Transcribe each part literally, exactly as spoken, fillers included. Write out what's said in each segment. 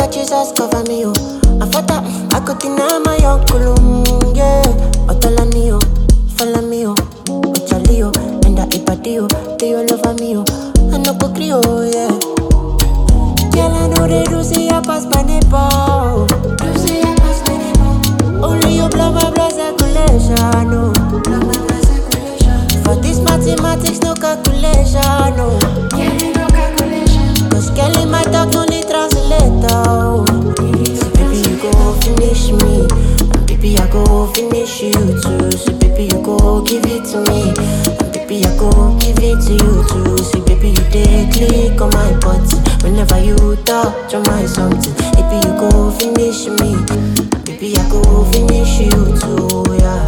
Jesus cover me, oh. I thought that mm, I could deny my uncle, mm, yeah. Otolani, oh, follow me, oh. Ochali, oh, and that ipadi, oh. They all over me, oh. I no go gree, oh, yeah. Girl, I know they do see I pass my neighbor. Do see I pass my neighbor. Only you blow my blood circulation, no. Blow my blood circulation. For this mathematics, no calculation, no. Yeah, no calculation. Cause girl in my talk, no need translator, oh. So baby, you go finish me. And baby, I go finish you too. So baby, you go give it to me. And baby, I go give it to you too. See, baby, you take click on my button. Whenever you touch on my something, baby, you go finish me. Baby, I go finish you too, yeah.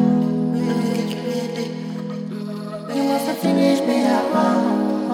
You must have finished me, yeah.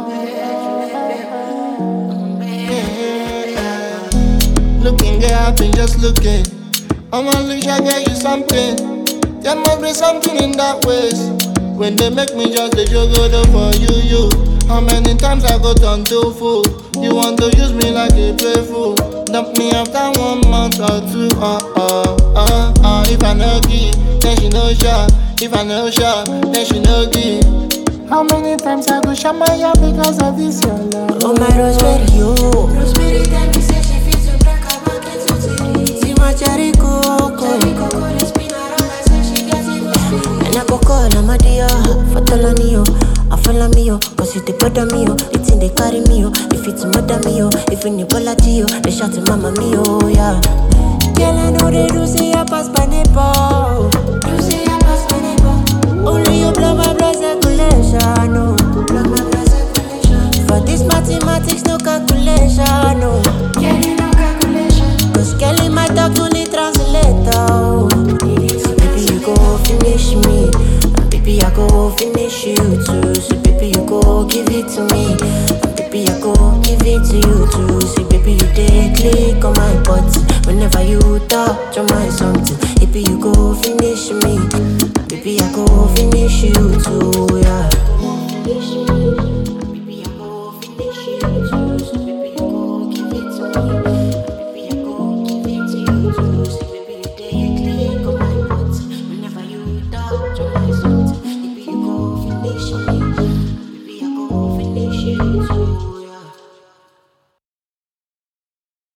Looking, girl, I've been just looking. On my leash, I get you something. There must be something in that waist. When they make me just a joke for you, you. How many times I got on to fool? You want to use me like a playful. Dump me after one month or two. Uh uh uh uh. If I no give, then she no shot. If I no shot, then she no give. How many times I go shut my eye because of this your love? Oh my Rosemary, oh. Rosemary tell me say she feels to break her back into titty. See my cherry coco. Cherry coco, they spin around like say she gets it for speed. And I go call her my dear, for Tolani, oh. I follow me, oh, cause it they bother me, oh. It's in they carry me, oh. If it's mother me, oh. If in the quality, oh. They shout to mama me, oh, yeah. Girl, I know they do say I pass my neighbor. Do say I pass my neighbor. Only you blow my blood circulation, no. Blow my blood circulation. For this mathematics, no calculation, no. Yeah, no calculation. Cause girl in my talk, no need translator, oh. So baby, you go finish me. Baby, I go finish you too. So baby, you go give it to me. And baby, I go give it to you too. See, baby, you take click on my button. Whenever you touch on my something, baby, you go finish me. Baby, I go finish you too, yeah. Finish me. Baby, I go finish you too. So baby, you go give it to me. Baby, I go give it to you too. See, baby, you take click on my button. Whenever you touch on